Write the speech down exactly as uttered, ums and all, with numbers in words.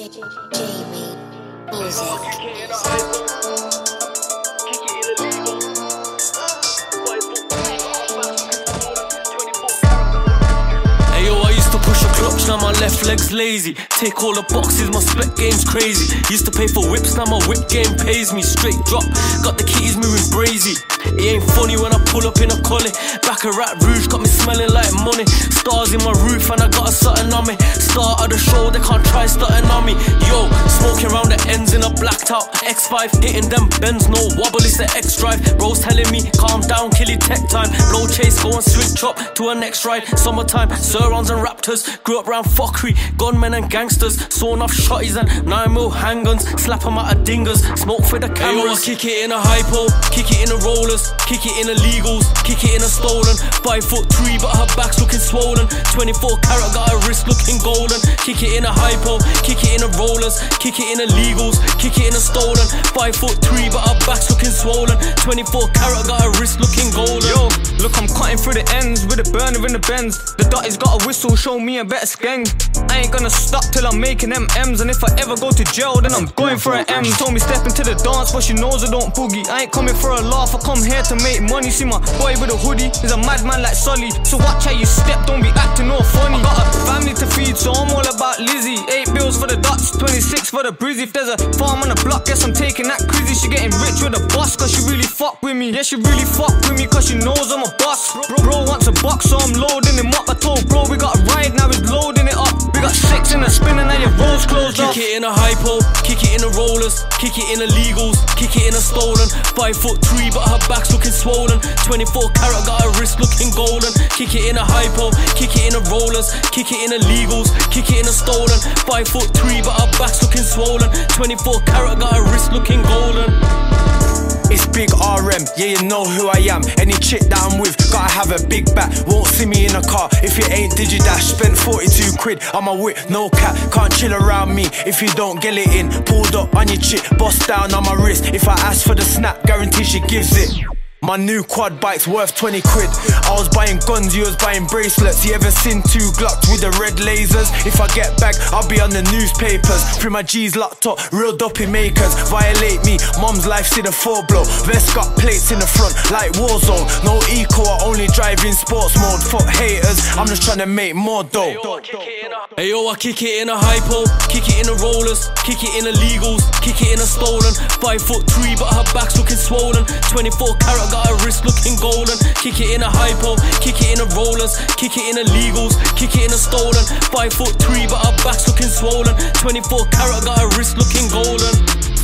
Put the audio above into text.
Jamie Music. Push a clutch, now my left leg's lazy. Take all the boxes, my spec game's crazy. Used to pay for whips, now my whip game pays me. Straight drop, got the keys moving brazy. It ain't funny when I pull up in a collie. Back a Rat Rouge, got me smelling like money. Stars in my roof and I got a something on me. Start of the show, they can't try starting on me. Yo, smoking around the ends in a blacked out X five. Hitting them bends, no wobble, it's the X-Drive. Bro's telling me, calm down, kill it tech time. Blow chase, go and switch up to a next ride. Summertime, Surrounds and Raptors. Grew up round fuckery, gunmen and gangsters. Sawn off shotties and nine mil handguns. Slap them out of dingers, smoke for the cameras. Hey, yo, I kick it in a hypo, kick it in the rollers, kick it in illegals, kick it in a stolen. Five foot three, but her back's looking swollen. Twenty-four carat, got her wrist looking golden. Kick it in a hypo, kick it in the rollers, kick it in illegals, kick it in a stolen. Five foot three, but her back's looking swollen. Twenty-four carat, got her wrist looking golden. Yo, look, I'm cutting through the ends with a burner in the Benz. The dotty's got a whistle, show me a better skeng. I ain't gonna stop till I'm making them M's. And if I ever go to jail, then I'm going for an M. She told me step into the dance, but she knows I don't boogie. I ain't coming for a laugh, I come here to make money. See my boy with a hoodie, he's a madman like Sully. So watch how you step, don't be acting all funny. I got a family to feed, so I'm all about Lizzie. Eight bills for the dots, twenty-six for the breezy. If there's a farm on the block, guess I'm taking that crazy. She getting rich with a boss, cause she really fuck with me. Yeah, she really fuck with me, cause she knows I'm a boss. Bro, bro wants a box, so I'm loading him up. I told bro we got a ride, now he's loading it up. We got six in a spin and now your rolls closed up. Kick it in a hypo, kick it in the rollers, kick it in illegals, kick it in a stolen. Five foot three, but her back's looking swollen. Twenty-four carat, got her wrist looking golden. Kick it in a hypo, kick it in the rollers, kick it in illegals, kick it in a stolen. Five foot three, but her back's looking swollen. Twenty-four carat, got her wrist looking golden. It's big R M, yeah you know who I am. Any chick that I'm with, gotta have a big back. Won't see me in a car if it ain't Digidash. Spent forty-two quid on my whip, no cap. Can't chill around me if you don't get it in. Pulled up on your chick, bust down on my wrist. If I ask for the snap, guarantee she gives it. My new quad bike's worth twenty quid. I was buying guns, you was buying bracelets. You ever seen two Glocks with the red lasers? If I get back, I'll be on the newspapers. Free my G's locked up, real dopey makers. Violate me, mom's life's in a four blow. Vest got plates in the front like Warzone. No eco, I only drive in sports mode. Fuck haters, I'm just trying to make more dough. Hey yo, I kick it in a hypo, kick it in the rollers, kick it in illegals, kick it in a stolen. Five foot three, but her back's looking swollen. Twenty-four carat, got her wrist looking golden. Kick it in a hypo, kick it in the rollers, kick it in illegals, kick it in a stolen. Five foot three, but her back's looking swollen. Twenty-four carat, got her wrist looking golden.